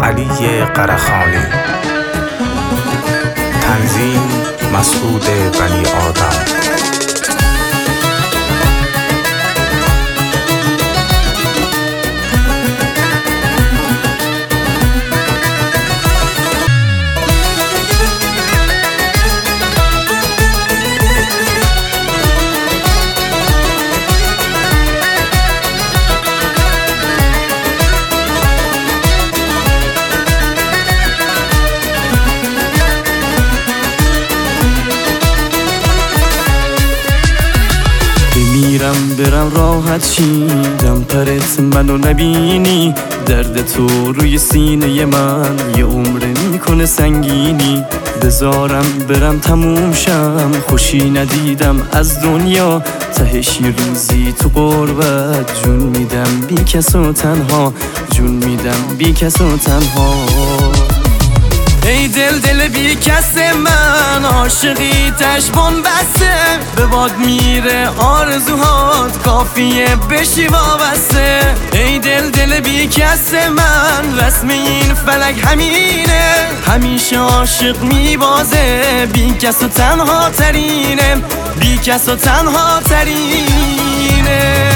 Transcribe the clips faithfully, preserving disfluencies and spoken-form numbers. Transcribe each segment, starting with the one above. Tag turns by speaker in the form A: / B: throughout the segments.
A: علی قرخانی. تنظیم مسعود بنی آدم.
B: میرم برم راحت شیدم پرت منو نبینی، درد تو روی سینه من یه عمر میکنه سنگینی. بذارم برم تموم شم، خوشی ندیدم از دنیا، تهش یه روزی تو غربت جون میدم بی کس و تنها، جون میدم بی کس و تنها. ای دل دل بی کس من، عاشقی تشبون بسته، به باد میره آرزوهات کافیه بشی وابسته. ای دل دل بی کس من، رسم این فلک همینه، همیشه عاشق میبازه، بی کس و تنها ترینه، بی کس و تنها ترینه.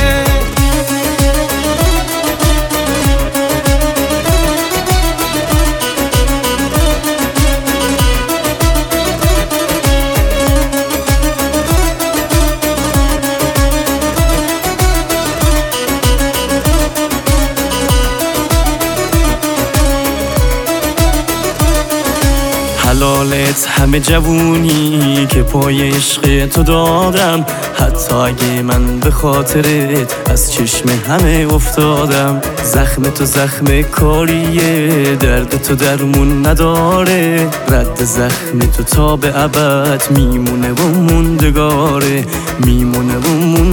B: حلالت همه جوونی که پای عشق تو دادم، حتی اگه من به خاطرت از چشم همه افتادم. زخم تو زخم کاریه، درد تو درمون نداره، رد زخم تو تا به ابد میمونه و موندگاره، میمونه و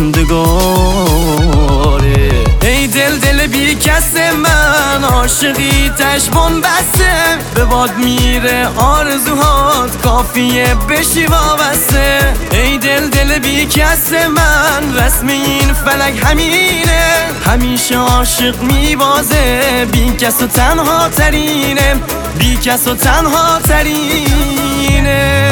B: موندگاره. ای دل دل بی کس من، عاشقی تشبون بسته، به باد میره آرزوهات کافیه بشی وابسته. ای دل دل بی کس من، رسم این فلک همینه، همیشه عاشق میبازه، بی کس و تنها ترینه، بی کس و تنها ترینه.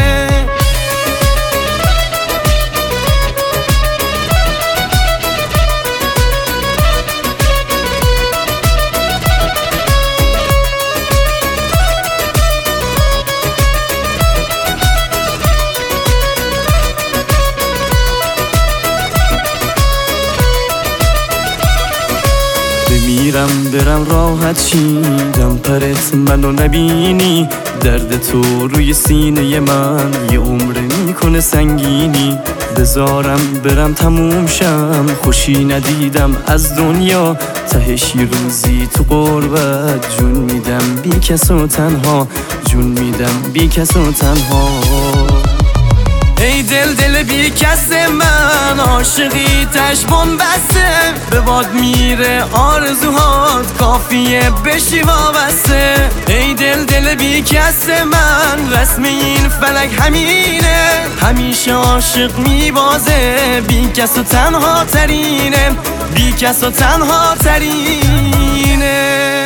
B: میرم برم راحت شیدم پرت منو نبینی، درد تو روی سینه من یه عمر میکنه سنگینی. بذارم برم تموم شم، خوشی ندیدم از دنیا، تهش یه روزی تو غربت جون میدم بی کس و تنها، جون میدم بی کس و تنها. ای دل دل بی کس من، عاشقی تشبون بسته، به باد میره آرزوهات کافیه بشی وابسته. ای دل دل بی کس من، رسم این فلک همینه، همیشه عاشق میبازه، بی کس و تنها ترینه، بی کس و تنها ترینه.